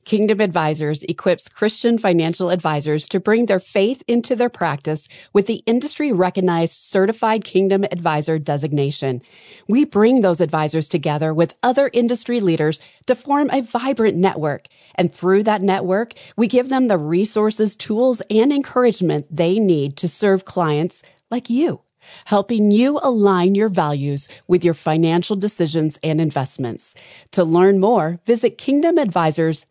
Kingdom Advisors equips Christian financial advisors to bring their faith into their practice with the industry-recognized Certified Kingdom Advisor designation. We bring those advisors together with other industry leaders to form a vibrant network. And through that network, we give them the resources, tools, and encouragement they need to serve clients like you, helping you align your values with your financial decisions and investments. To learn more, visit kingdomadvisors.com.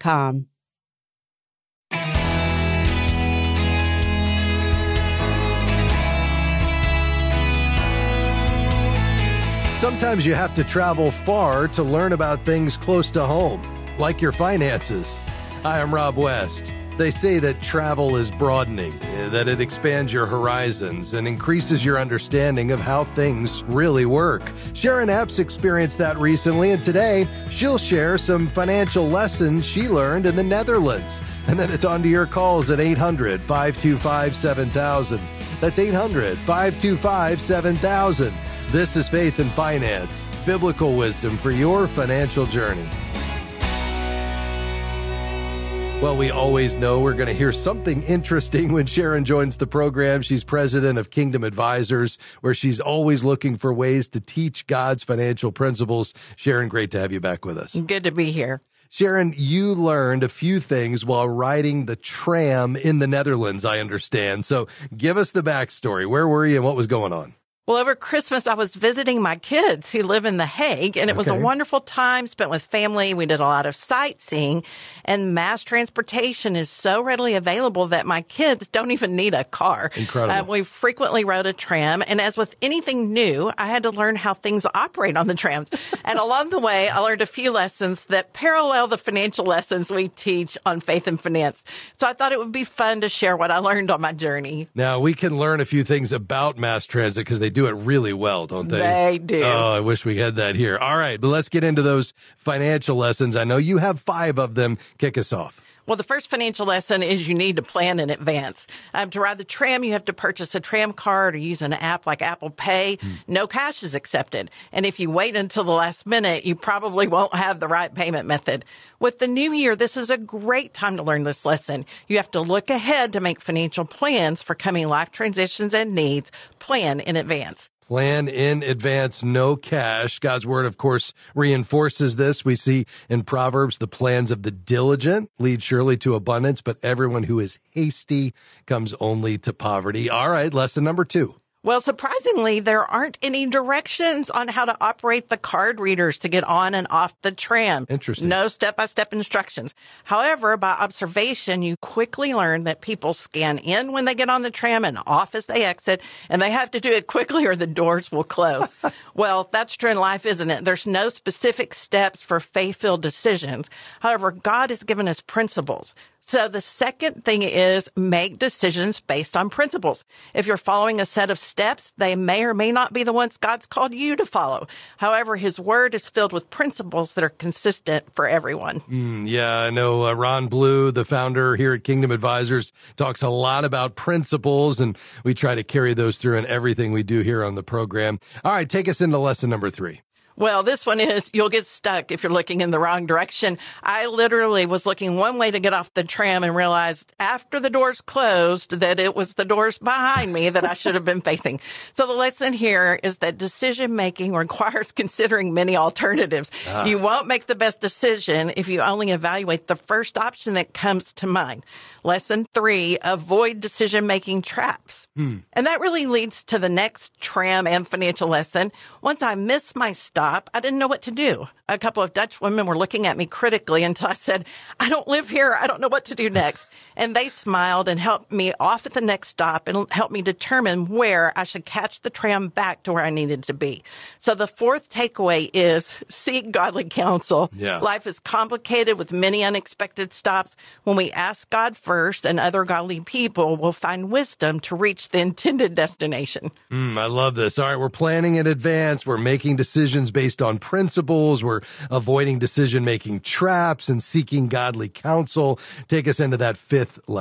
Sometimes you have to travel far to learn about things close to home, like your finances. Hi, I'm Rob West. They say that travel is broadening, that it expands your horizons and increases your understanding of how things really work. Sharon Epps experienced that recently, and today she'll share some financial lessons she learned in the Netherlands. And then it's on to your calls at 800-525-7000. That's 800-525-7000. This is Faith and Finance, biblical wisdom for your financial journey. Well, we always know we're going to hear something interesting when Sharon joins the program. She's president of Kingdom Advisors, where she's always looking for ways to teach God's financial principles. Sharon, great to have you back with us. Good to be here. Sharon, you learned a few things while riding the tram in the Netherlands, I understand. So give us the backstory. Where were you and what was going on? Well, over Christmas, I was visiting my kids who live in The Hague, and it was a wonderful time spent with family. We did a lot of sightseeing, and mass transportation is so readily available that my kids don't even need a car. Incredible. We frequently rode a tram, and as with anything new, I had to learn how things operate on the trams. And along the way, I learned a few lessons that parallel the financial lessons we teach on Faith and Finance. So I thought it would be fun to share what I learned on my journey. Now, we can learn a few things about mass transit because they do it really well, don't they? They do. Oh, I wish we had that here. All right, but let's get into those financial lessons. I know you have 5 of them. Kick us off. Well, the first financial lesson is you need to plan in advance. To ride the tram, you have to purchase a tram card or use an app like Apple Pay. No cash is accepted. And if you wait until the last minute, you probably won't have the right payment method. With the new year, this is a great time to learn this lesson. You have to look ahead to make financial plans for coming life transitions and needs. Plan in advance. Plan in advance, no cash. God's word, of course, reinforces this. We see in Proverbs, the plans of the diligent lead surely to abundance, but everyone who is hasty comes only to poverty. All right, lesson number 2. Well, surprisingly, there aren't any directions on how to operate the card readers to get on and off the tram. Interesting. No step-by-step instructions. However, by observation, you quickly learn that people scan in when they get on the tram and off as they exit, and they have to do it quickly or the doors will close. Well, that's true in life, isn't it? There's no specific steps for faith-filled decisions. However, God has given us principles. So the second thing is make decisions based on principles. If you're following a set of steps, they may or may not be the ones God's called you to follow. However, his word is filled with principles that are consistent for everyone. Yeah, I know Ron Blue, the founder here at Kingdom Advisors, talks a lot about principles, and we try to carry those through in everything we do here on the program. All right, take us into lesson number 3. Well, this one is you'll get stuck if you're looking in the wrong direction. I literally was looking one way to get off the tram and realized after the doors closed that it was the doors behind me that I should have been facing. So the lesson here is that decision making requires considering many alternatives. You won't make the best decision if you only evaluate the first option that comes to mind. Lesson 3, avoid decision making traps. And that really leads to the next tram and financial lesson. Once I missed my stop, I didn't know what to do. A couple of Dutch women were looking at me critically until I said, I don't live here. I don't know what to do next. And they smiled and helped me off at the next stop and helped me determine where I should catch the tram back to where I needed to be. So the fourth takeaway is seek godly counsel. Yeah. Life is complicated with many unexpected stops. When we ask God first and other godly people, we'll find wisdom to reach the intended destination. I love this. All right, we're planning in advance. We're making decisions based on principles. We're avoiding decision-making traps and seeking godly counsel. Take us into that 5th lesson.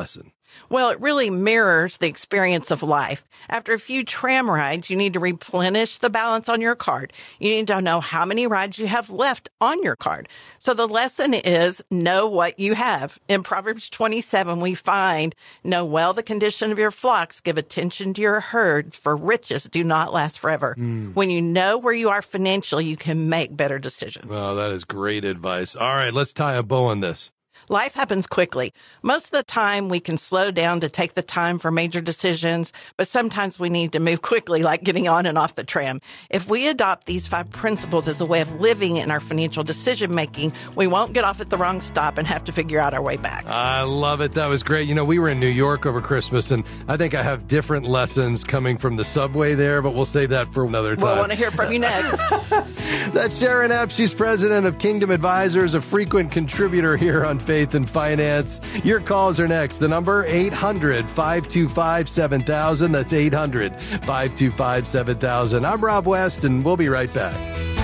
Well, it really mirrors the experience of life. After a few tram rides, you need to replenish the balance on your card. You need to know how many rides you have left on your card. So the lesson is know what you have. In Proverbs 27, we find, know well the condition of your flocks, give attention to your herd, for riches do not last forever. When you know where you are financially, you can make better decisions. Well, that is great advice. All right, let's tie a bow on this. Life happens quickly. Most of the time, we can slow down to take the time for major decisions, but sometimes we need to move quickly, like getting on and off the tram. If we adopt these 5 principles as a way of living in our financial decision-making, we won't get off at the wrong stop and have to figure out our way back. I love it. That was great. You know, we were in New York over Christmas, and I think I have different lessons coming from the subway there, but we'll save that for another time. We'll want to hear from you next. That's Sharon Epps. She's president of Kingdom Advisors, a frequent contributor here on Faith and Finance. Your calls are next. The number 800-525-7000. That's 800-525-7000. I'm Rob West, and we'll be right back.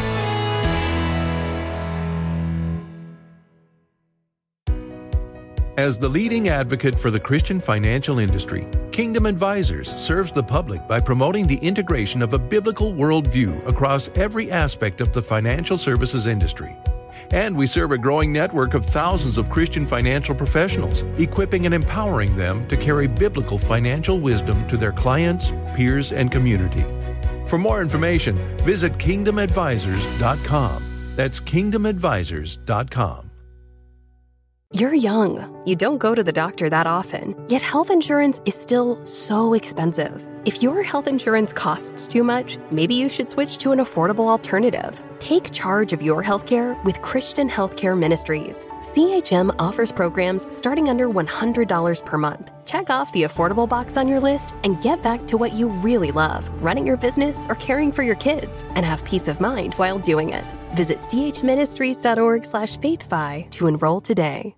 As the leading advocate for the Christian financial industry, Kingdom Advisors serves the public by promoting the integration of a biblical worldview across every aspect of the financial services industry. And we serve a growing network of thousands of Christian financial professionals, equipping and empowering them to carry biblical financial wisdom to their clients, peers, and community. For more information, visit kingdomadvisors.com. That's kingdomadvisors.com. You're young. You don't go to the doctor that often, yet health insurance is still so expensive. If your health insurance costs too much, maybe you should switch to an affordable alternative. Take charge of your healthcare with Christian Healthcare Ministries. CHM offers programs starting under $100 per month. Check off the affordable box on your list and get back to what you really love, running your business or caring for your kids, and have peace of mind while doing it. Visit chministries.org/faithfi to enroll today.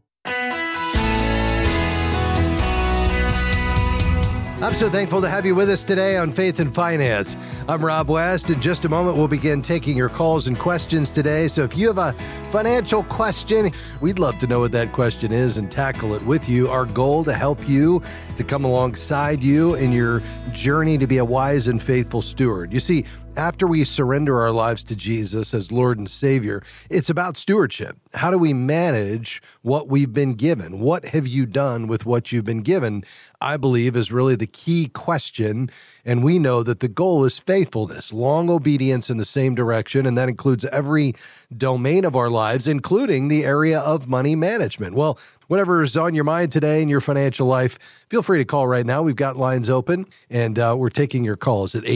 I'm so thankful to have you with us today on Faith and Finance. I'm Rob West. In just a moment, we'll begin taking your calls and questions today. So if you have a financial question, we'd love to know what that question is and tackle it with you. Our goal to help you, to come alongside you in your journey to be a wise and faithful steward. You see, after we surrender our lives to Jesus as Lord and Savior, it's about stewardship. How do we manage what we've been given? What have you done with what you've been given? I believe is really the key question. And we know that the goal is faithfulness, long obedience in the same direction. And that includes every domain of our lives, including the area of money management. Well, whatever is on your mind today in your financial life, feel free to call right now. We've got lines open, and we're taking your calls at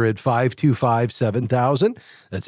800-525-7000. That's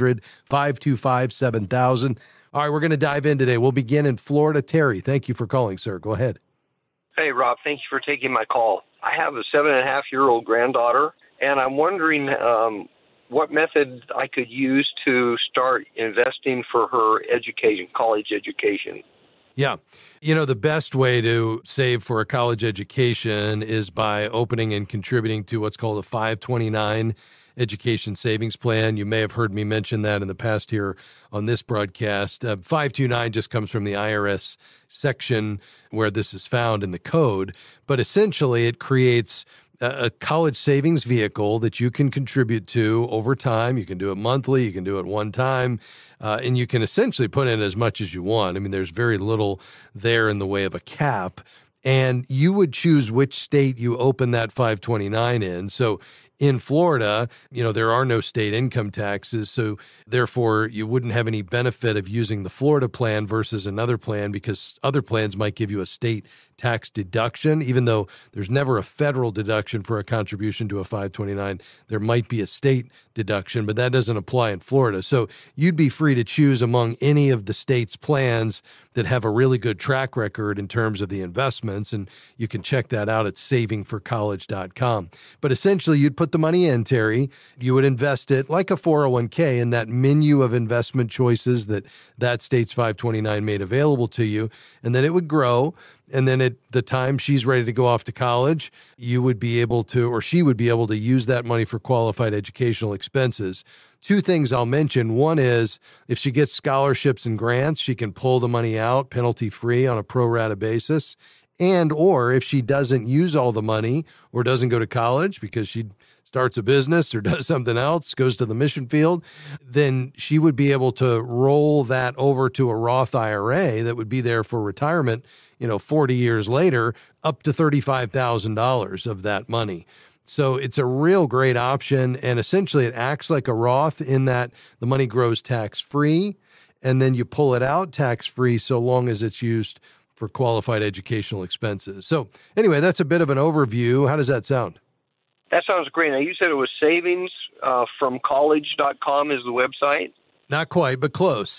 800-525-7000. All right, we're going to dive in today. We'll begin in Florida. Terry, thank you for calling, sir. Go ahead. Hey, Rob, thank you for taking my call. I have a 7.5-year-old granddaughter, and I'm wondering what method I could use to start investing for her education, college education. Yeah. You know, the best way to save for a college education is by opening and contributing to what's called a 529 education savings plan. You may have heard me mention that in the past here on this broadcast. 529 just comes from the IRS section where this is found in the code, but essentially it creates a college savings vehicle that you can contribute to over time. You can do it monthly, you can do it one time, and you can essentially put in as much as you want. I mean, there's very little there in the way of a cap, and you would choose which state you open that 529 in. So in Florida, you know, there are no state income taxes, so therefore you wouldn't have any benefit of using the Florida plan versus another plan, because other plans might give you a state tax deduction. Even though there's never a federal deduction for a contribution to a 529, there might be a state deduction, but that doesn't apply in Florida. So you'd be free to choose among any of the state's plans that have a really good track record in terms of the investments, and you can check that out at savingforcollege.com. But essentially, you'd put the money in, Terry. You would invest it like a 401k in that menu of investment choices that state's 529 made available to you, and then it would grow. And then at the time she's ready to go off to college, you would be able to, or she would be able to use that money for qualified educational expenses. Two things I'll mention. One is if she gets scholarships and grants, she can pull the money out penalty-free on a pro rata basis. And or if she doesn't use all the money or doesn't go to college because she starts a business or does something else, goes to the mission field, then she would be able to roll that over to a Roth IRA that would be there for retirement, 40 years later, up to $35,000 of that money. So it's a real great option. And essentially it acts like a Roth in that the money grows tax-free, and then you pull it out tax-free so long as it's used for qualified educational expenses. So anyway, that's a bit of an overview. How does that sound? That sounds great. Now, you said it was savings from college.com is the website? Not quite, but close.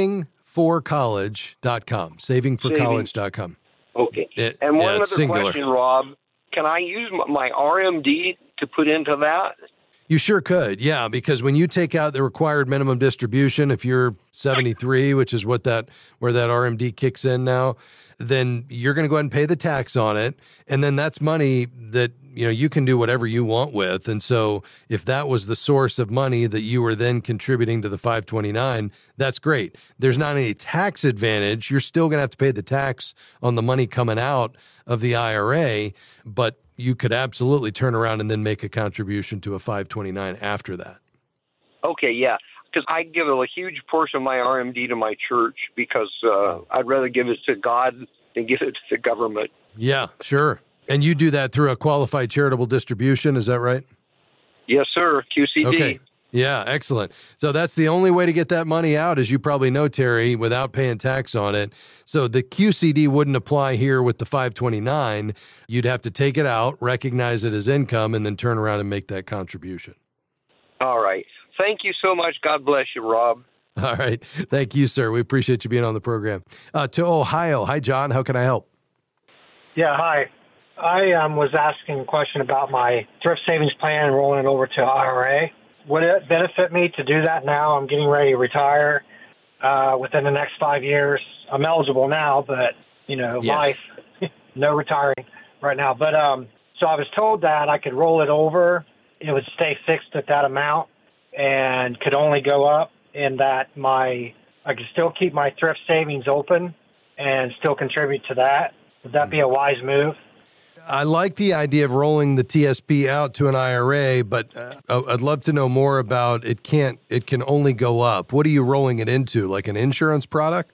Savingforcollege.com. Savingforcollege.com. Okay. And one other singular question, Rob. Can I use my RMD to put into that? You sure could, yeah, because when you take out the required minimum distribution, if you're 73, which is where that RMD kicks in now, then you're going to go ahead and pay the tax on it. And then that's money that, you can do whatever you want with. And so if that was the source of money that you were then contributing to the 529, that's great. There's not any tax advantage. You're still going to have to pay the tax on the money coming out of the IRA, but you could absolutely turn around and then make a contribution to a 529 after that. Okay, yeah. Because I give a huge portion of my RMD to my church because I'd rather give it to God than give it to the government. Yeah, sure. And you do that through a qualified charitable distribution, is that right? Yes, sir. QCD. Okay. Yeah, excellent. So that's the only way to get that money out, as you probably know, Terry, without paying tax on it. So the QCD wouldn't apply here with the 529. You'd have to take it out, recognize it as income, and then turn around and make that contribution. All right. Thank you so much. God bless you, Rob. All right. Thank you, sir. We appreciate you being on the program. To Ohio. Hi, John. How can I help? Yeah, hi. I was asking a question about my thrift savings plan and rolling it over to IRA. Would it benefit me to do that now? I'm getting ready to retire within the next 5 years. I'm eligible now, but, Yes. life, no retiring right now. But so I was told that I could roll it over. It would stay fixed at that amount and could only go up, and that I could still keep my thrift savings open and still contribute to that. Would that be a wise move? I like the idea of rolling the TSP out to an IRA, but I'd love to know more about it can only go up. What are you rolling it into, like an insurance product?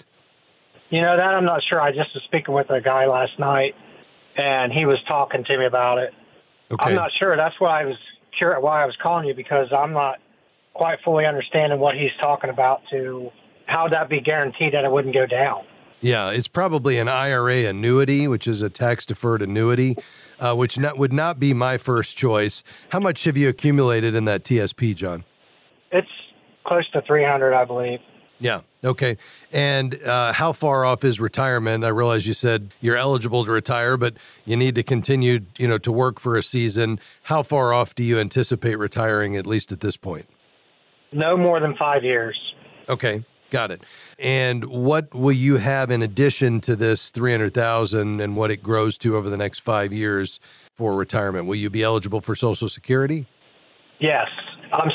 That I'm not sure. I just was speaking with a guy last night, and he was talking to me about it. Okay. I'm not sure. That's why I was curious, why I was calling you, because I'm not quite fully understanding what he's talking about to how that be guaranteed that it wouldn't go down. Yeah, it's probably an IRA annuity, which is a tax-deferred annuity, which would not be my first choice. How much have you accumulated in that TSP, John? It's close to 300, I believe. Yeah. Okay. And how far off is retirement? I realize you said you're eligible to retire, but you need to continue, to work for a season. How far off do you anticipate retiring, at least at this point? No more than 5 years. Okay. Got it. And what will you have in addition to this $300,000 and what it grows to over the next 5 years for retirement? Will you be eligible for Social Security? Yes. I'm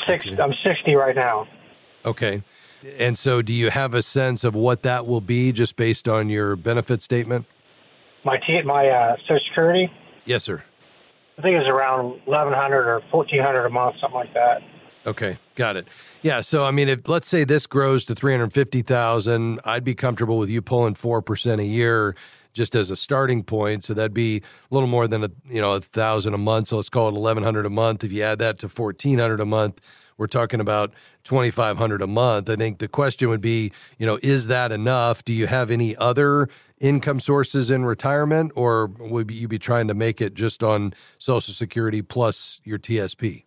60 right now. Okay. And so do you have a sense of what that will be just based on your benefit statement? My Social Security? Yes, sir. I think it's around $1,100 or $1,400 a month, something like that. Okay, got it. Yeah, so if let's say this grows to $350,000, I'd be comfortable with you pulling 4% a year just as a starting point. So that'd be a little more than $1,000 a month. So let's call it $1,100 a month. If you add that to $1,400 a month, we're talking about $2,500 a month. I think the question would be, is that enough? Do you have any other income sources in retirement, or would you be trying to make it just on Social Security plus your TSP?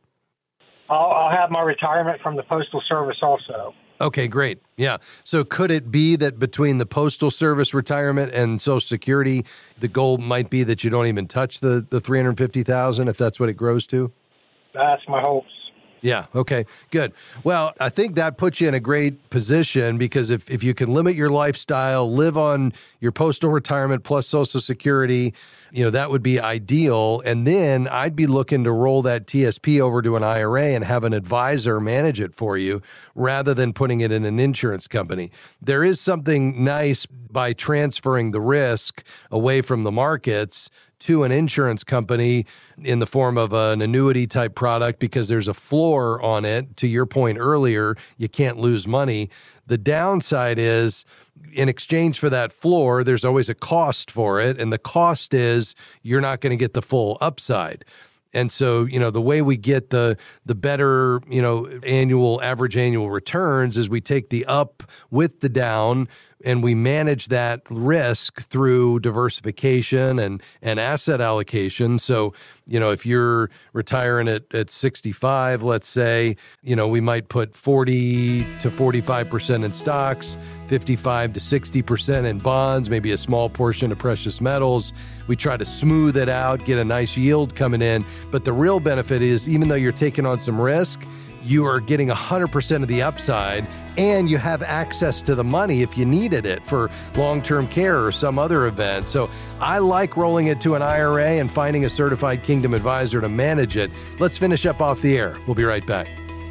I'll have my retirement from the Postal Service also. Okay, great. Yeah. So could it be that between the Postal Service retirement and Social Security, the goal might be that you don't even touch the $350,000 if that's what it grows to? That's my hopes. Yeah. Okay, good. Well, I think that puts you in a great position because if you can limit your lifestyle, live on your postal retirement plus Social Security, that would be ideal. And then I'd be looking to roll that TSP over to an IRA and have an advisor manage it for you rather than putting it in an insurance company. There is something nice by transferring the risk away from the markets to an insurance company in the form of an annuity type product because there's a floor on it. To your point earlier, you can't lose money. The downside is in exchange for that floor, there's always a cost for it. And the cost is you're not going to get the full upside. And so, the way we get the better, average annual returns is we take the up with the down and we manage that risk through diversification and asset allocation. So, if you're retiring at 65, let's say, we might put 40 to 45% in stocks, 55 to 60% in bonds, maybe a small portion of precious metals. We try to smooth it out, get a nice yield coming in. But the real benefit is even though you're taking on some risk, you are getting 100% of the upside and you have access to the money if you needed it for long-term care or some other event. So I like rolling it to an IRA and finding a certified Kingdom advisor to manage it. Let's finish up off the air. We'll be right back.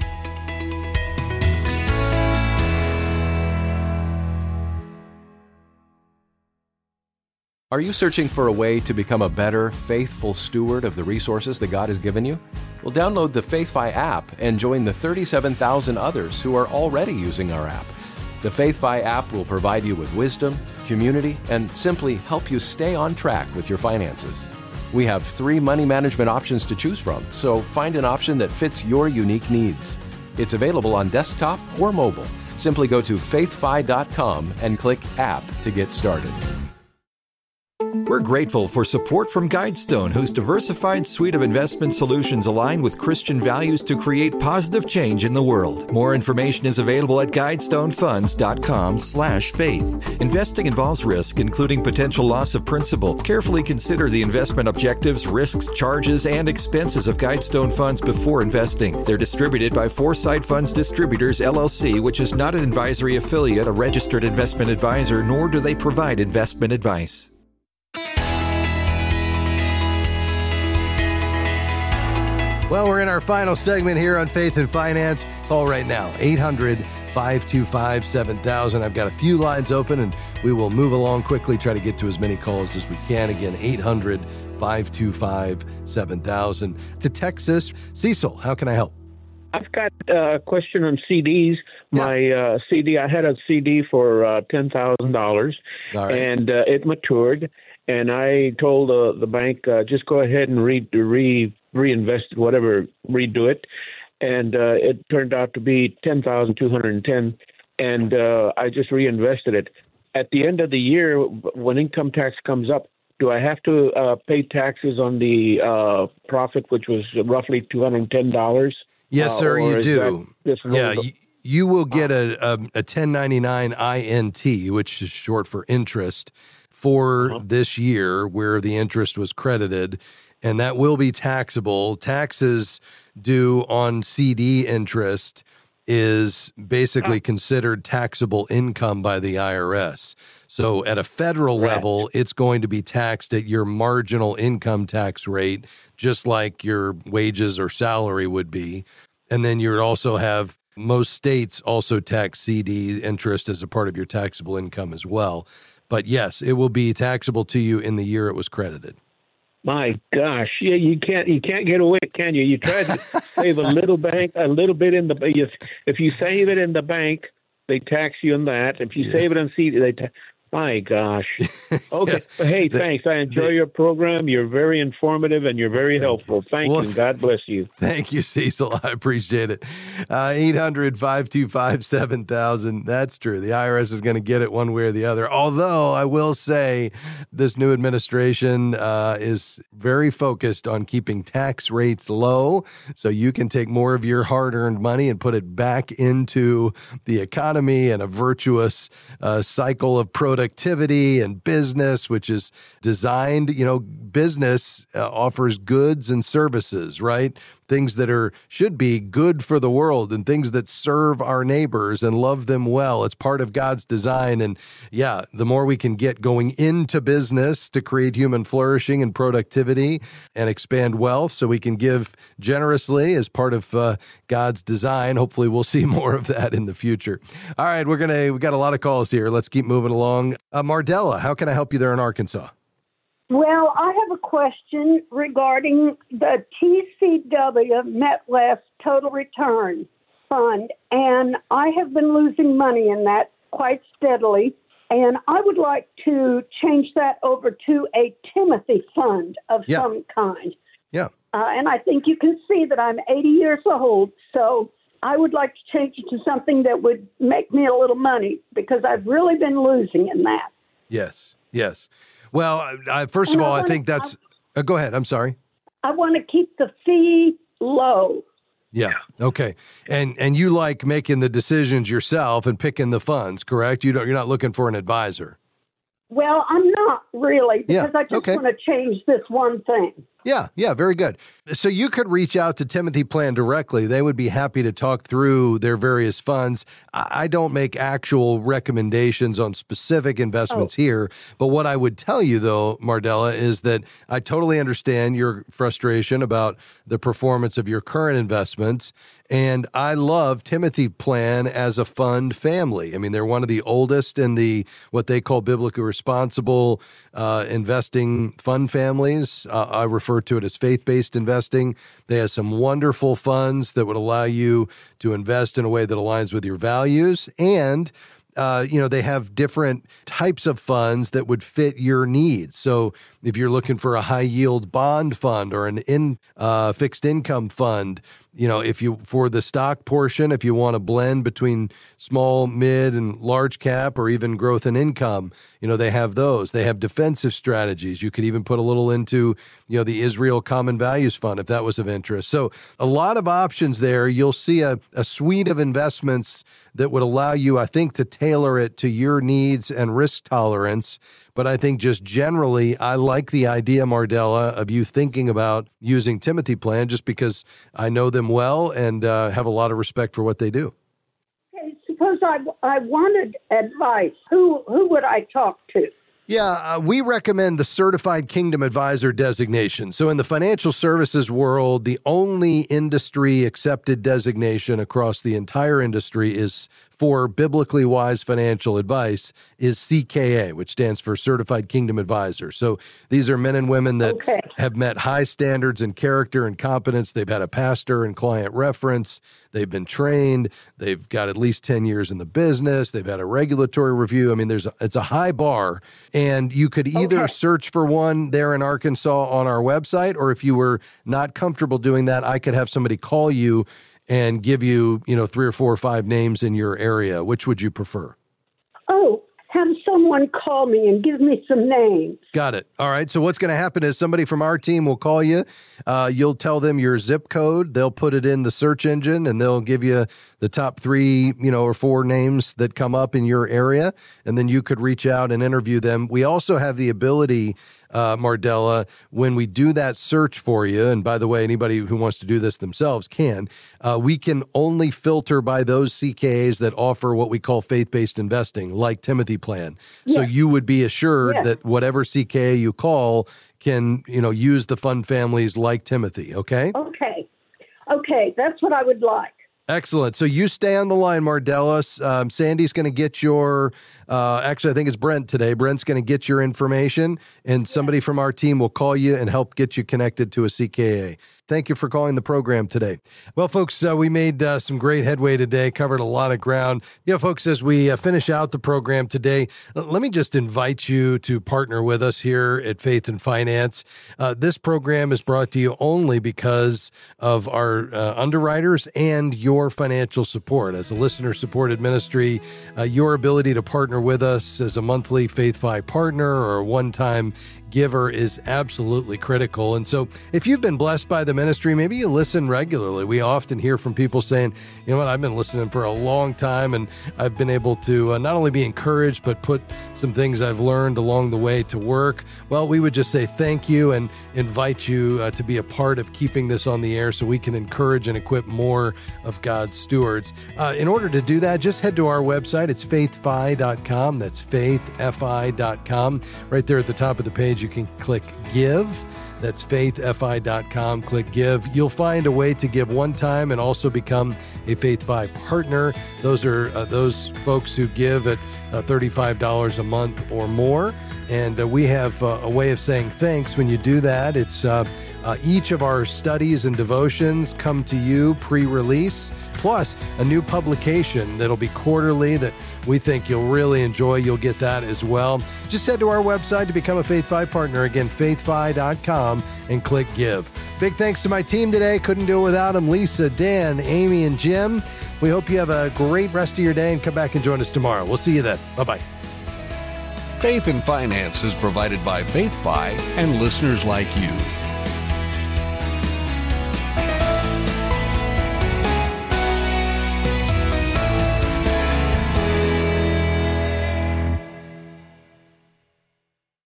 Are you searching for a way to become a better, faithful steward of the resources that God has given you? Well, download the FaithFi app and join the 37,000 others who are already using our app. The FaithFi app will provide you with wisdom, community, and simply help you stay on track with your finances. We have 3 money management options to choose from, so find an option that fits your unique needs. It's available on desktop or mobile. Simply go to faithfi.com and click App to get started. We're grateful for support from Guidestone, whose diversified suite of investment solutions align with Christian values to create positive change in the world. More information is available at guidestonefunds.com/faith. Investing involves risk, including potential loss of principal. Carefully consider the investment objectives, risks, charges, and expenses of Guidestone Funds before investing. They're distributed by Foresight Funds Distributors, LLC, which is not an advisory affiliate, a registered investment advisor, nor do they provide investment advice. Well, we're in our final segment here on Faith and Finance. Call right now, 800-525-7000. I've got a few lines open, and we will move along quickly, try to get to as many calls as we can. Again, 800-525-7000. To Texas, Cecil, how can I help? I've got a question on CDs. My CD, I had a CD for $10,000, and it matured. And I told the bank, just go ahead and reinvest it, whatever, redo it. And it turned out to be $10,210, and I just reinvested it. At the end of the year, when income tax comes up, do I have to pay taxes on the profit, which was roughly $210? Yes, sir, you do. You will get a 1099 INT, which is short for interest, for this year where the interest was credited, and that will be taxable. Taxes due on CD interest is basically considered taxable income by the IRS. So at a federal level, it's going to be taxed at your marginal income tax rate, just like your wages or salary would be. And then you would also have most states also tax CD interest as a part of your taxable income as well. But yes, it will be taxable to you in the year it was credited. My gosh, yeah, you can't get away, can you? You try to save a little bit in the. If you save it in the bank, they tax you on that. If you save it on CD, they tax. My gosh. Okay. Hey, thanks. I enjoy your program. You're very informative and you're very helpful. Thank you. And God bless you. Thank you, Cecil. I appreciate it. 800-525-7000. That's true. The IRS is going to get it one way or the other. Although I will say this new administration is very focused on keeping tax rates low so you can take more of your hard-earned money and put it back into the economy and a virtuous cycle of productivity and business, which is designed, business offers goods and services, right? things that should be good for the world and things that serve our neighbors and love them well. It's part of God's design. And yeah, the more we can get going into business to create human flourishing and productivity and expand wealth so we can give generously as part of God's design. Hopefully we'll see more of that in the future. All right, we got a lot of calls here. Let's keep moving along. Mardella, how can I help you there in Arkansas? Well, I have a question regarding the TCW MetLife Total Return Fund, and I have been losing money in that quite steadily, and I would like to change that over to a Timothy Fund of some kind. Yeah. And I think you can see that I'm 80 years old, so I would like to change it to something that would make me a little money because I've really been losing in that. Yes. Well, first of all, I think that's... go ahead. I'm sorry. I want to keep the fee low. Yeah. Okay. And you like making the decisions yourself and picking the funds, correct? You're not looking for an advisor. Well, I'm not really because I just want to change this one thing. Yeah, very good. So you could reach out to Timothy Plan directly. They would be happy to talk through their various funds. I don't make actual recommendations on specific investments here, but what I would tell you, though, Mardella, is that I totally understand your frustration about the performance of your current investments, and I love Timothy Plan as a fund family. I mean, they're one of the oldest in the what they call biblically responsible investing fund families. I refer to it as faith-based investing. They have some wonderful funds that would allow you to invest in a way that aligns with your values. And, they have different types of funds that would fit your needs. So if you're looking for a high-yield bond fund or an fixed income fund, for the stock portion, if you want to blend between small, mid, and large cap, or even growth and income, they have those. They have defensive strategies. You could even put a little into, the Israel Common Values Fund, if that was of interest. So a lot of options there. You'll see a suite of investments that would allow you, I think, to tailor it to your needs and risk tolerance. But I think just generally, I like the idea, Mardella, of you thinking about using Timothy Plan just because I know them well and have a lot of respect for what they do. Okay, suppose I wanted advice. Who would I talk to? Yeah, we recommend the Certified Kingdom Advisor designation. So in the financial services world, the only industry-accepted designation across the entire industry is for biblically wise financial advice is CKA, which stands for Certified Kingdom Advisor. So these are men and women that have met high standards in character and competence. They've had a pastor and client reference. They've been trained. They've got at least 10 years in the business. They've had a regulatory review. I mean, it's a high bar. And you could either search for one there in Arkansas on our website, or if you were not comfortable doing that, I could have somebody call you and give you, 3 or 4 or 5 names in your area. Which would you prefer? Oh, have someone call me and give me some names. Got it. All right. So what's going to happen is somebody from our team will call you. You'll tell them your zip code. They'll put it in the search engine and they'll give you the top 3, or 4 names that come up in your area. And then you could reach out and interview them. We also have the ability, Mardella, when we do that search for you, and by the way, anybody who wants to do this themselves can, we can only filter by those CKAs that offer what we call faith-based investing, like Timothy Plan. Yes. So you would be assured that whatever CKA you call can, use the fund families like Timothy, okay? Okay, that's what I would like. Excellent. So you stay on the line, Mardella. Sandy's going to get your, actually, I think it's Brent today. Brent's going to get your information, and somebody from our team will call you and help get you connected to a CKA. Thank you for calling the program today. Well, folks, we made some great headway today, covered a lot of ground. Folks, as we finish out the program today, let me just invite you to partner with us here at Faith and Finance. This program is brought to you only because of our underwriters and your financial support. As a listener-supported ministry, your ability to partner with us as a monthly Faith Fi partner or a one-time giver is absolutely critical. And so if you've been blessed by the ministry, maybe you listen regularly. We often hear from people saying, you know what, I've been listening for a long time, and I've been able to not only be encouraged, but put some things I've learned along the way to work. Well, we would just say thank you and invite you to be a part of keeping this on the air so we can encourage and equip more of God's stewards. In order to do that, just head to our website. It's faithfi.com. That's faithfi.com. Right there at the top of the page, you can click Give. That's faithfi.com. Click Give. You'll find a way to give one time and also become a FaithFi partner. Those are those folks who give at $35 a month or more. And we have a way of saying thanks when you do that. It's each of our studies and devotions come to you pre-release, plus a new publication that'll be quarterly that we think you'll really enjoy. You'll get that as well. Just head to our website to become a FaithFi partner. Again, faithfi.com, and click Give. Big thanks to my team today. Couldn't do it without them. Lisa, Dan, Amy, and Jim. We hope you have a great rest of your day, and come back and join us tomorrow. We'll see you then. Bye-bye. Faith and Finance is provided by FaithFi and listeners like you.